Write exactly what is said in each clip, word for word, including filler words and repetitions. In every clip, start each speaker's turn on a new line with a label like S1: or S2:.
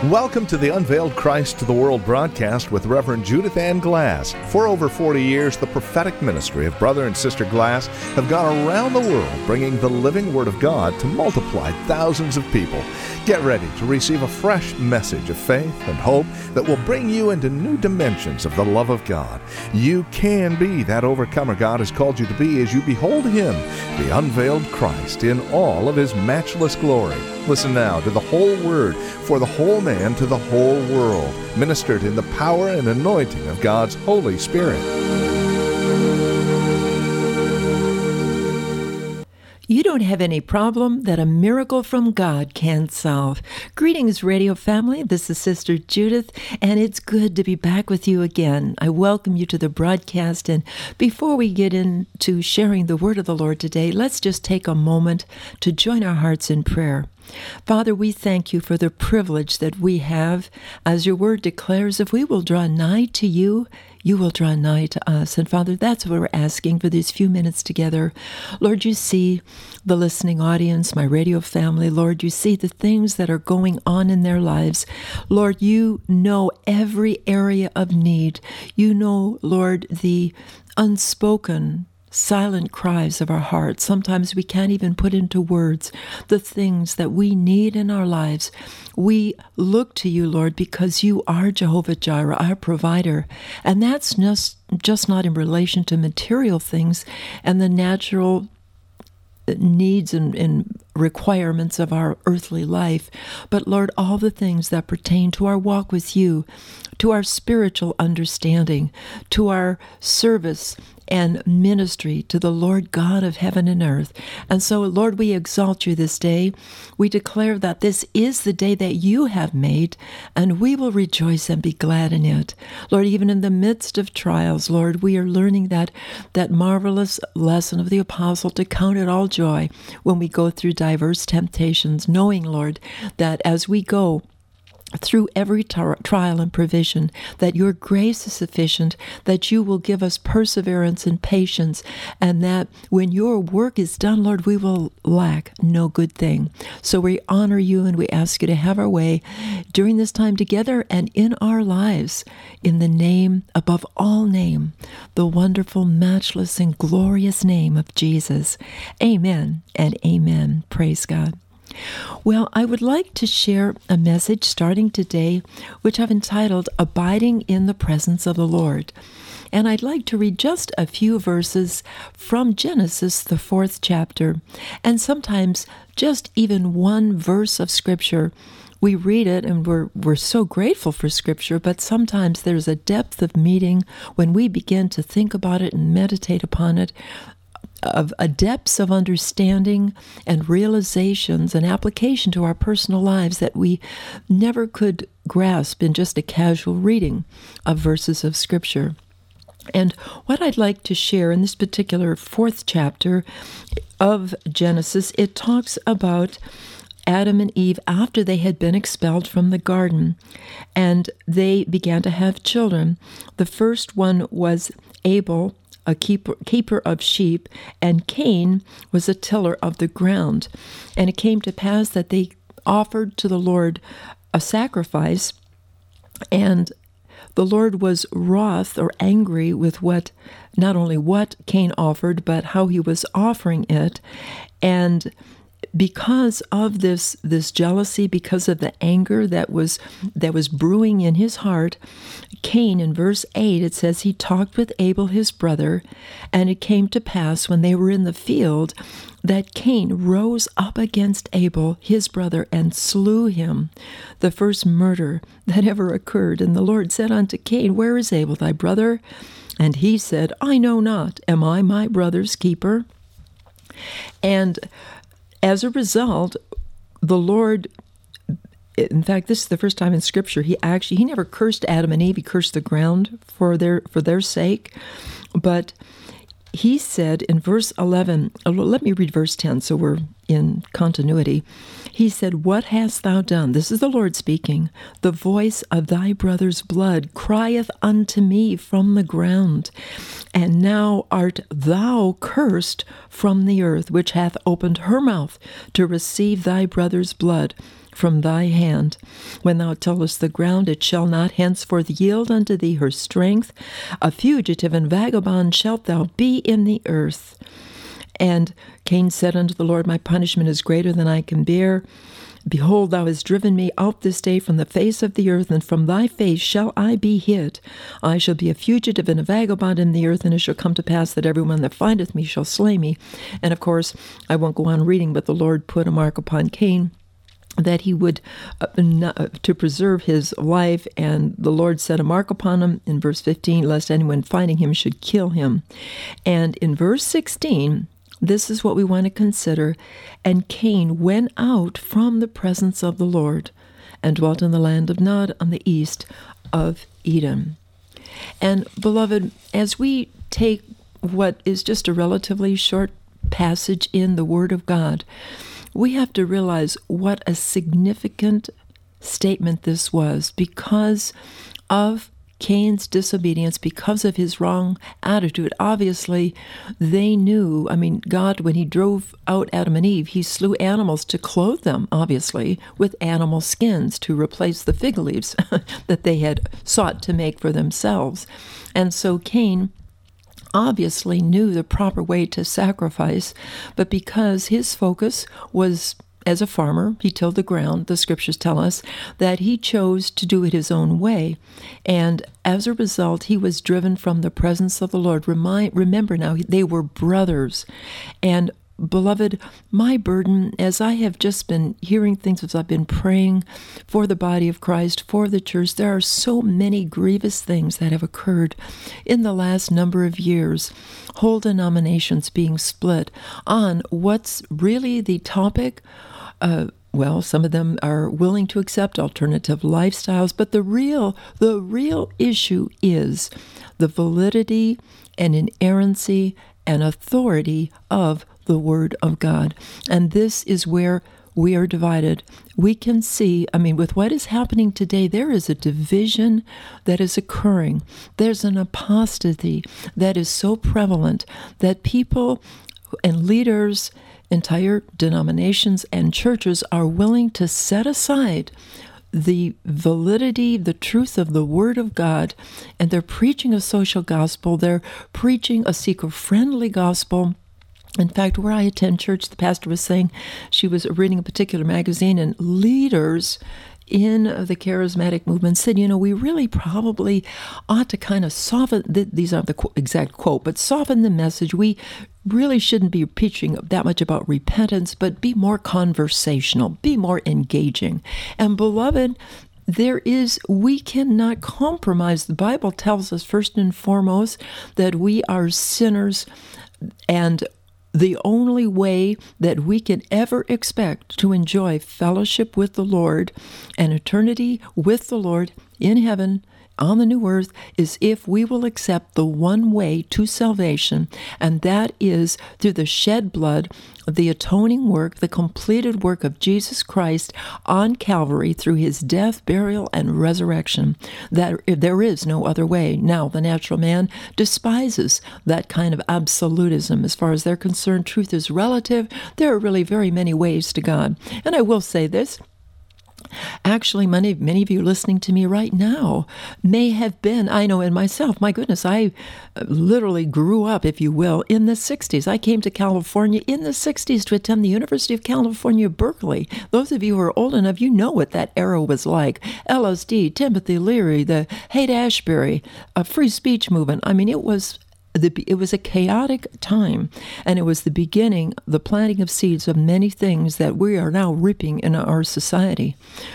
S1: Welcome to the Unveiled Christ to the World broadcast with Reverend Judith Ann Glass. For over forty years, the prophetic ministry of Brother and Sister Glass have gone around the world bringing the living Word of God to multiply thousands of people. Get ready to receive a fresh message of faith and hope that will bring you into new dimensions of the love of God. You can be that overcomer God has called you to be as you behold Him, the unveiled Christ, in all of His matchless glory. Listen now to the whole Word for the whole man to the whole world, ministered in the power and anointing of God's Holy Spirit.
S2: You don't have any problem that a miracle from God can't solve. Greetings, radio family. This is Sister Judith, and it's good to be back with you again. I welcome you to the broadcast, and before we get into sharing the word of the Lord today, let's just take a moment to join our hearts in prayer. Father, we thank you for the privilege that we have. As your word declares, if we will draw nigh to you, you will draw nigh to us. And Father, that's what we're asking for these few minutes together. Lord, you see the listening audience, my radio family. Lord, you see the things that are going on in their lives. Lord, you know every area of need. You know, Lord, the unspoken silent cries of our hearts. Sometimes we can't even put into words the things that we need in our lives. We look to you, Lord, because you are Jehovah Jireh, our provider. And that's just, just not in relation to material things and the natural needs and, and requirements of our earthly life, but Lord, all the things that pertain to our walk with you, to our spiritual understanding, to our service and ministry to the Lord God of heaven and earth. And so, Lord, we exalt you this day. We declare that this is the day that you have made, and we will rejoice and be glad in it. Lord, even in the midst of trials, Lord, we are learning that, that marvelous lesson of the apostle to count it all joy when we go through diverse temptations, knowing, Lord, that as we go through every tar- trial and provision, that your grace is sufficient, that you will give us perseverance and patience, and that when your work is done, Lord, we will lack no good thing. So we honor you and we ask you to have our way during this time together and in our lives, in the name above all name, the wonderful, matchless, and glorious name of Jesus. Amen and amen. Praise God. Well, I would like to share a message starting today, which I've entitled Abiding in the Presence of the Lord. And I'd like to read just a few verses from Genesis, the fourth chapter, and sometimes just even one verse of Scripture. We read it and we're we're so grateful for Scripture, but sometimes there's a depth of meaning when we begin to think about it and meditate upon it, of a depths of understanding and realizations and application to our personal lives that we never could grasp in just a casual reading of verses of Scripture. And what I'd like to share in this particular fourth chapter of Genesis, it talks about Adam and Eve after they had been expelled from the garden, and they began to have children. The first one was Abel, a keeper, keeper of sheep, and Cain was a tiller of the ground. And it came to pass that they offered to the Lord a sacrifice, and the Lord was wroth or angry with what, not only what Cain offered, but how he was offering it. And because of this this jealousy, because of the anger that was that was brewing in his heart, Cain, in verse eight, it says, he talked with Abel his brother, and it came to pass when they were in the field that Cain rose up against Abel his brother and slew him, the first murder that ever occurred. And the Lord said unto Cain, Where is Abel thy brother? And he said, I know not. Am I my brother's keeper? And as a result, the Lord, in fact, this is the first time in Scripture, he actually, he never cursed Adam and Eve, he cursed the ground for their for their sake. But he said in verse eleven, let me read verse ten so we're in continuity. He said, What hast thou done? This is the Lord speaking. The voice of thy brother's blood crieth unto me from the ground. And now art thou cursed from the earth, which hath opened her mouth to receive thy brother's blood. from thy hand. When thou tillest the ground, it shall not henceforth yield unto thee her strength. A fugitive and vagabond shalt thou be in the earth. And Cain said unto the Lord, my punishment is greater than I can bear. Behold, thou hast driven me out this day from the face of the earth, and from thy face shall I be hid. I shall be a fugitive and a vagabond in the earth, and it shall come to pass that everyone that findeth me shall slay me. And of course, I won't go on reading, but the Lord put a mark upon Cain, that he would, uh, not, to preserve his life, and the Lord set a mark upon him in verse fifteen, lest anyone finding him should kill him. And in verse sixteen, this is what we want to consider. And Cain went out from the presence of the Lord and dwelt in the land of Nod on the east of Eden. And beloved, as we take what is just a relatively short passage in the Word of God, we have to realize what a significant statement this was because of Cain's disobedience, because of his wrong attitude. Obviously, they knew, I mean, God, when he drove out Adam and Eve, he slew animals to clothe them, obviously, with animal skins to replace the fig leaves that they had sought to make for themselves. And so Cain obviously knew the proper way to sacrifice, but because his focus was as a farmer, he tilled the ground, the scriptures tell us, that he chose to do it his own way. And as a result, he was driven from the presence of the Lord. Remind, remember now, they were brothers. And beloved, my burden, as I have just been hearing things, as I've been praying for the body of Christ, for the church, there are so many grievous things that have occurred in the last number of years. Whole denominations being split on what's really the topic. Uh, well, some of them are willing to accept alternative lifestyles, but the real, the real issue is the validity and inerrancy and authority of the Word of God. And this is where we are divided. We can see, I mean, with what is happening today, there is a division that is occurring. There's an apostasy that is so prevalent that people and leaders, entire denominations and churches are willing to set aside the validity, the truth of the Word of God, and they're preaching a social gospel. They're preaching a seeker-friendly gospel. In fact, where I attend church, the pastor was saying she was reading a particular magazine, and leaders in the charismatic movement said, you know, we really probably ought to kind of soften, these aren't the qu- exact quote, but soften the message. We really shouldn't be preaching that much about repentance, but be more conversational, be more engaging. And beloved, there is, we cannot compromise. The Bible tells us first and foremost that we are sinners, and the only way that we can ever expect to enjoy fellowship with the Lord and eternity with the Lord in heaven on the new earth is if we will accept the one way to salvation, and that is through the shed blood, the atoning work, the completed work of Jesus Christ on Calvary through his death, burial, and resurrection. That there is no other way. Now, the natural man despises that kind of absolutism. As far as they're concerned, truth is relative. There are really very many ways to God. And I will say this. Actually, many, many of you listening to me right now may have been, I know in myself, my goodness, I literally grew up, if you will, in the sixties. I came to California in the sixties to attend the University of California, Berkeley. Those of you who are old enough, you know what that era was like. L S D, Timothy Leary, the Haight-Ashbury, a free speech movement. I mean, it was The, it was a chaotic time, and it was the beginning, the planting of seeds of many things that we are now reaping in our society.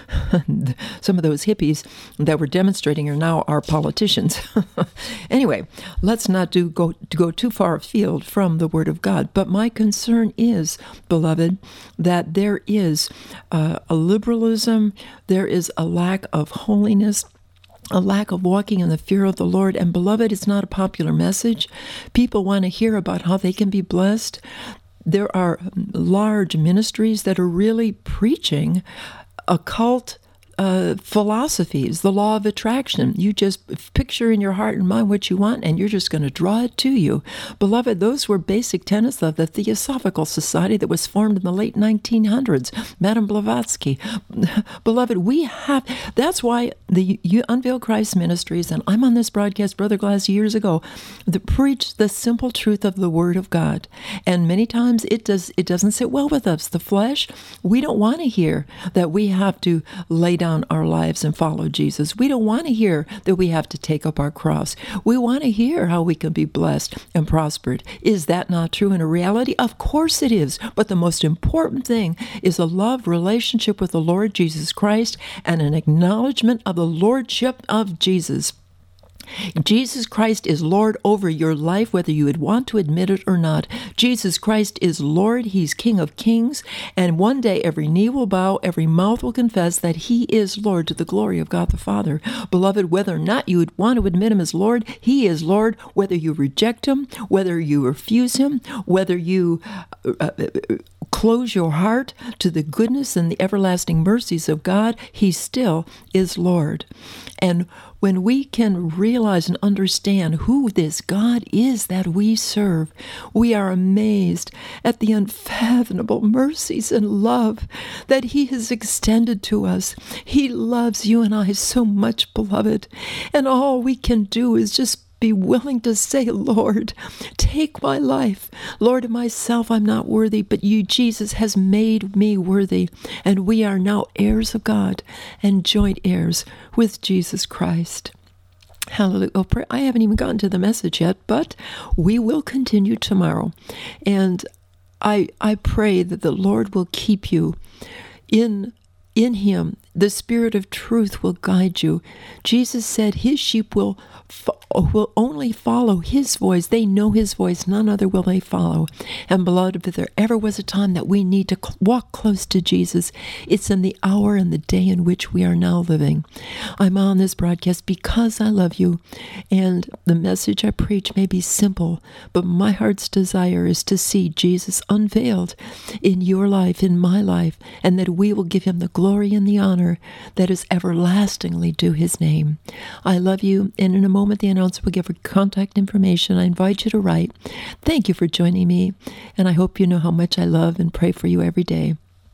S2: Some of those hippies that were demonstrating are now our politicians. Anyway, let's not do go to go too far afield from the Word of God. But my concern is, beloved, that there is uh, a liberalism, there is a lack of holiness, a lack of walking in the fear of the Lord. And beloved, it's not a popular message. People want to hear about how they can be blessed. There are large ministries that are really preaching occult uh, philosophies, the law of attraction. You just picture in your heart and mind what you want, and you're just going to draw it to you. Beloved, those were basic tenets of the Theosophical Society that was formed in the late nineteen hundreds. Madame Blavatsky. Beloved, we have, that's why the Unveiled Christ Ministries, and I'm on this broadcast, Brother Glass, years ago, that preached the simple truth of the Word of God. And many times it does, it doesn't sit well with us. The flesh, we don't want to hear that we have to lay down our lives and follow Jesus. We don't want to hear that we have to take up our cross. We want to hear how we can be blessed and prospered. Is that not true in a reality? Of course it is. But the most important thing is a love relationship with the Lord Jesus Christ and an acknowledgement of the Lordship of Jesus. Jesus Christ is Lord over your life, whether you would want to admit it or not. Jesus Christ is Lord. He's King of kings. And one day every knee will bow, every mouth will confess that he is Lord to the glory of God the Father. Beloved, whether or not you would want to admit him as Lord, he is Lord. Whether you reject him, whether you refuse him, whether you uh, close your heart to the goodness and the everlasting mercies of God, he still is Lord. And when we can realize and understand who this God is that we serve, we are amazed at the unfathomable mercies and love that he has extended to us. He loves you and I so much, beloved. And all we can do is just be willing to say, Lord, take my life. Lord, of myself I'm not worthy, but you, Jesus, has made me worthy. And we are now heirs of God and joint heirs with Jesus Christ. Hallelujah. Oh, I haven't even gotten to the message yet, but we will continue tomorrow. And I I pray that the Lord will keep you in in him. The Spirit of truth will guide you. Jesus said his sheep will fo- will only follow his voice. They know his voice. None other will they follow. And beloved, if there ever was a time that we need to cl- walk close to Jesus, it's in the hour and the day in which we are now living. I'm on this broadcast because I love you. And the message I preach may be simple, but my heart's desire is to see Jesus unveiled in your life, in my life, and that we will give him the glory and the honor that is everlastingly due his name. I love you, and in a moment the announcer will give her contact information. I invite you to write. Thank you for joining me, and I hope you know how much I love and pray for you every day.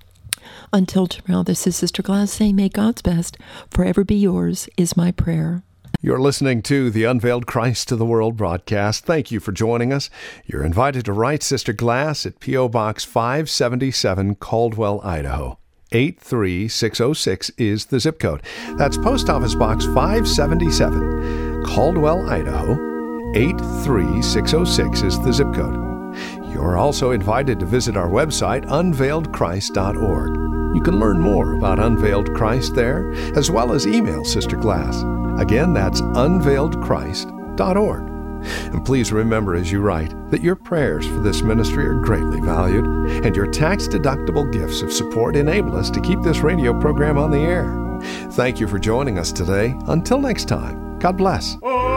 S2: Until tomorrow, this is Sister Glass saying, may God's best forever be yours, is my prayer.
S1: You're listening to the Unveiled Christ to the World broadcast. Thank you for joining us. You're invited to write Sister Glass at P O Box five seventy-seven, Caldwell, Idaho. eight three six oh six is the zip code. That's Post Office Box five seventy-seven, Caldwell, Idaho. eight three six oh six is the zip code. You're also invited to visit our website, unveiled christ dot org. You can learn more about Unveiled Christ there, as well as email Sister Glass. Again, that's unveiled christ dot org. And please remember as you write that your prayers for this ministry are greatly valued, and your tax-deductible gifts of support enable us to keep this radio program on the air. Thank you for joining us today. Until next time, God bless.